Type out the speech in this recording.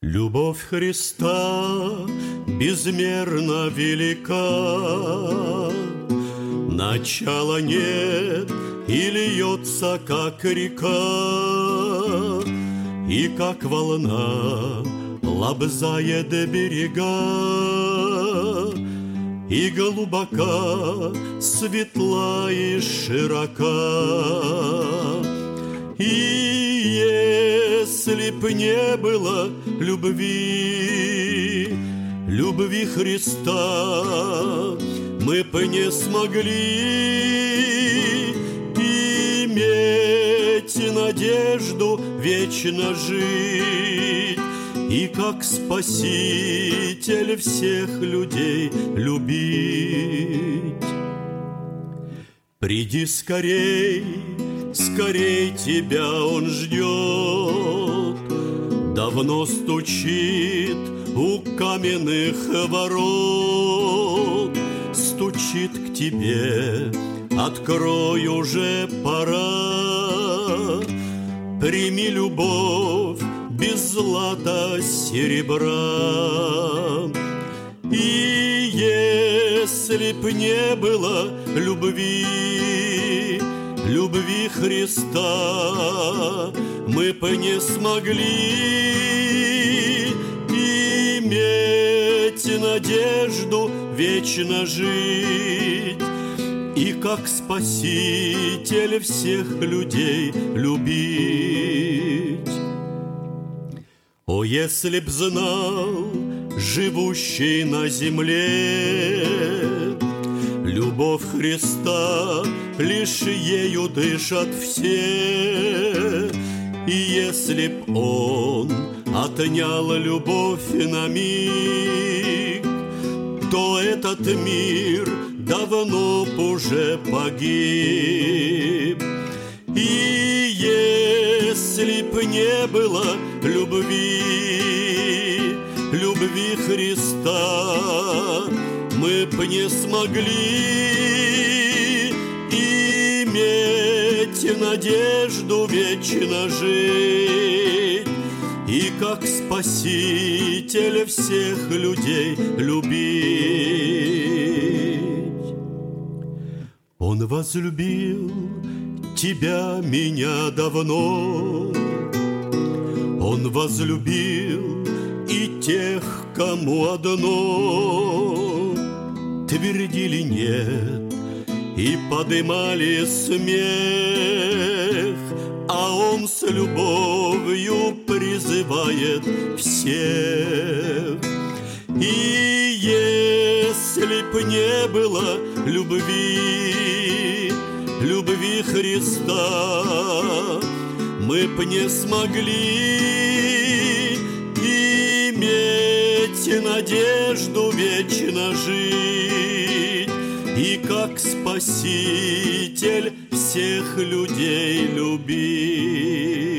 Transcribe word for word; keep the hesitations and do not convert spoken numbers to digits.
Любовь Христа безмерно велика, начала нет и льется, как река, и как волна лобзает берега, и глубока, светла и широка. И если б не было любви, любви Христа, мы б не смогли иметь надежду вечно жить и как Спаситель всех людей любить. Приди скорей, скорей тебя он ждет, давно стучит у каменных ворот, стучит к тебе, открой, уже пора. Прими любовь без злата серебра. И если б не было любви, любви Христа, мы б не смогли иметь надежду вечно жить и как Спаситель всех людей любить. О, если б знал живущий на земле, любовь Христа лишь ею дышат все, и если б Он отнял любовь на миг, то этот мир давно б уже погиб. И если б не было любви, любви Христа, мы б не смогли иметь надежду вечно жить и как Спаситель всех людей любить. Он возлюбил тебя, меня давно, Он возлюбил и тех, кому одно твердили нет и подымали смех, а Он с любовью призывает всех. И если б не было любви, любви Христа, мы б не смогли иметь надежду вечно жить и как Спаситель всех людей любить.